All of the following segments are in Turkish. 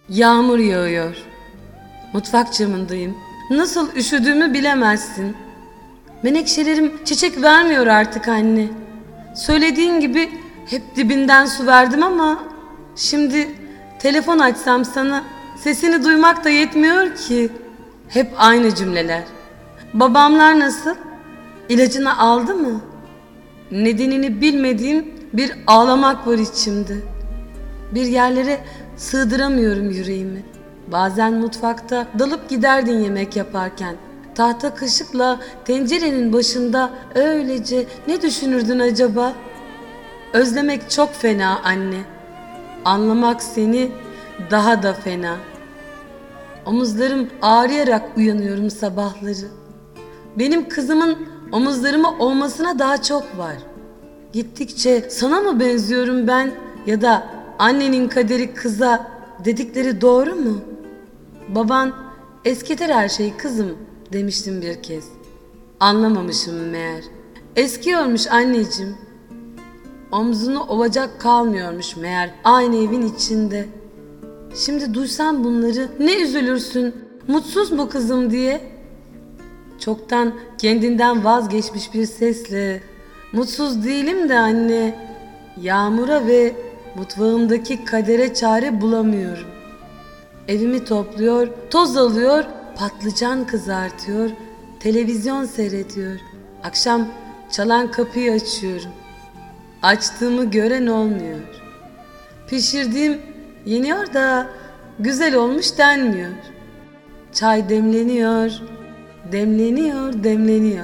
Yağmur yağıyor. Mutfak camındayım. Nasıl üşüdüğümü bilemezsin. Menekşelerim çiçek vermiyor artık anne. Söylediğin gibi hep dibinden su verdim ama şimdi telefon açsam sana sesini duymak da yetmiyor ki. Hep aynı cümleler. Babamlar nasıl? İlacını aldı mı? Nedenini bilmediğim bir ağlamak var içimde. Bir yerlere sığdıramıyorum yüreğimi. Bazen mutfakta dalıp giderdin yemek yaparken. Tahta kaşıkla tencerenin başında öylece ne düşünürdün acaba? Özlemek çok fena anne. Anlamak seni daha da fena. Omuzlarım ağrıyarak uyanıyorum sabahları. Benim kızımın omuzlarıma olmasına daha çok var. Gittikçe sana mı benziyorum ben ya da annenin kaderi kıza dedikleri doğru mu? Baban eskiter her şeyi kızım demiştim bir kez. Anlamamışım meğer. Eskiyormuş anneciğim. Omzunu ovacak kalmıyormuş meğer aynı evin içinde. Şimdi duysan bunları ne üzülürsün, mutsuz mu kızım diye. Çoktan kendinden vazgeçmiş bir sesle, mutsuz değilim de anne, yağmura ve mutfağımdaki kadere çare bulamıyorum. Evimi topluyor, toz alıyor, patlıcan kızartıyor, televizyon seyrediyor. Akşam çalan kapıyı açıyorum. Açtığımı gören olmuyor. Pişirdiğim yeniyor da güzel olmuş denmiyor. Çay demleniyor, demleniyor, demleniyor.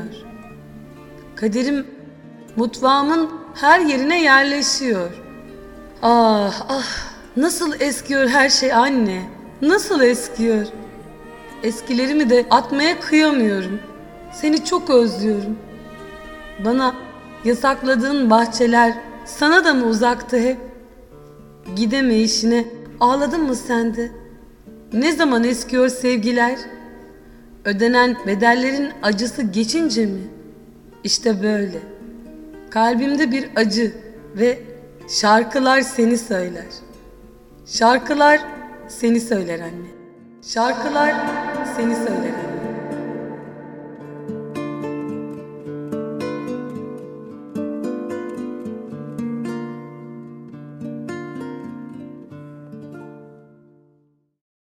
Kaderim mutfağımın her yerine yerleşiyor. Ah ah, nasıl eskiyor her şey anne, nasıl eskiyor. Eskilerimi de atmaya kıyamıyorum. Seni çok özlüyorum. Bana yasakladığın bahçeler sana da mı uzaktı hep? Gidemeyişine ağladın mı sen de? Ne zaman eskiyor sevgiler? Ödenen bedellerin acısı geçince mi? İşte böyle. Kalbimde bir acı ve şarkılar seni söyler. Şarkılar seni söyler anne. Şarkılar seni söyler anne.